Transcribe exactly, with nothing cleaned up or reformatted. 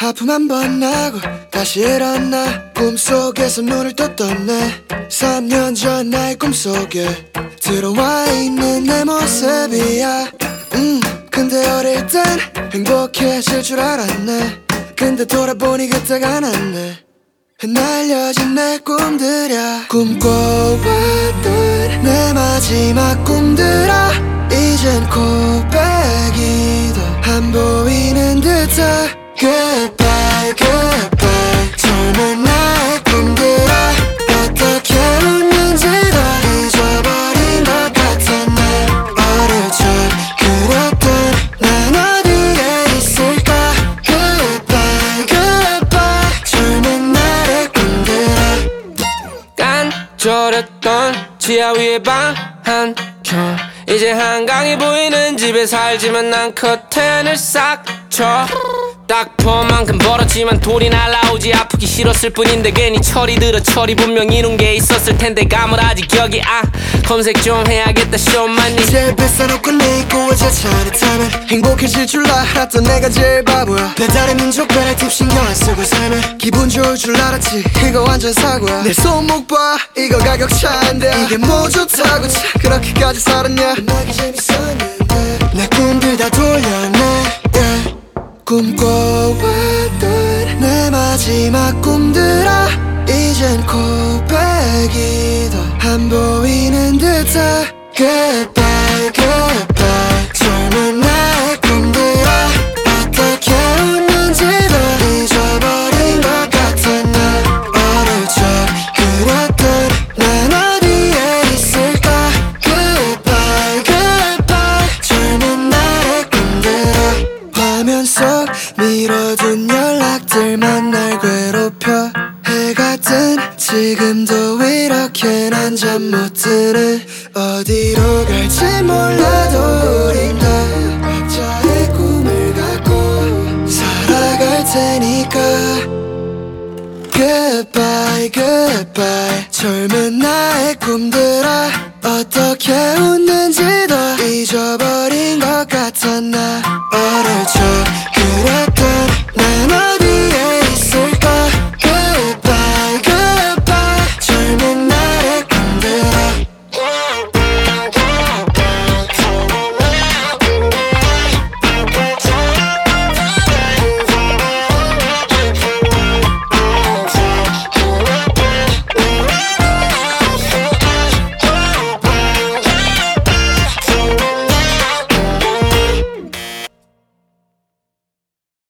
하품 한 번 나고 다시 일어나 꿈속에서 눈을 또 떴네. 삼 년 전 나의 꿈속에 들어와 있는 내 모습이야. 음 근데 어릴 땐 행복해질 줄 알았네. 근데 돌아보니 그때가 낫네. 흩날려진 내 꿈들이야. 꿈꿔왔던 내 마지막 꿈들아 이젠 고백이도 안 보이는 듯해. Goodbye, goodbye 젊은 나의 꿈들아 어떻게 웃는지도 잊어버린 것 같아. 나 어릴 적 그렸던 난 어디에 있을까. Goodbye, goodbye 젊은 나의 꿈들아. 깐절했던 지하 위의 방 한 켠 이제 한강이 보이는 집에 살지만 난 커튼을 싹 쳐. 딱 포만큼 벌었지만 돌이 날라오지. 아프기 싫었을 뿐인데 괜히 철이 들어. 철이 분명 이룬 게 있었을 텐데 가물아지 기억이. 아 검색 좀 해야겠다 쇼만니. 제일 뺏어놓고 내 입고 자차를 타면 행복해질 줄 알았던 내가 제일 바보야. 배달의 민족 배달팁 신경 안 쓰고 살면 기분 좋을 줄 알았지. 이거 완전 사고야. 내 손목 봐 이거 가격 차인데 이게 뭐 좋다고 참 그렇게까지 살았냐. 나기 재밌었는데 내 꿈들 다 돌렸네. yeah. 꿈꿔왔던 내 마지막 꿈들아 이젠 고백이도 안 보이는 듯해. Goodbye, goodbye 젊은 나의 꿈들아 어떻게 웃는지도 잊어버린 것 같아. 나 어릴 적 그렸던 난 어디에 있을까. Goodbye, goodbye 젊은 나의 꿈들아. 화면 속 미뤄둔 연락들만 날 괴롭혀. 해가 뜬 지금도 이렇게 난 잠 못 드네. 어디로 갈지 몰라도 우린 각자의 꿈을 갖고 살아갈 테니까. Goodbye, goodbye 젊은 나의 꿈들아 어떻게 웃는지도 잊어버린 것 같아. 나 어릴 적 그랬던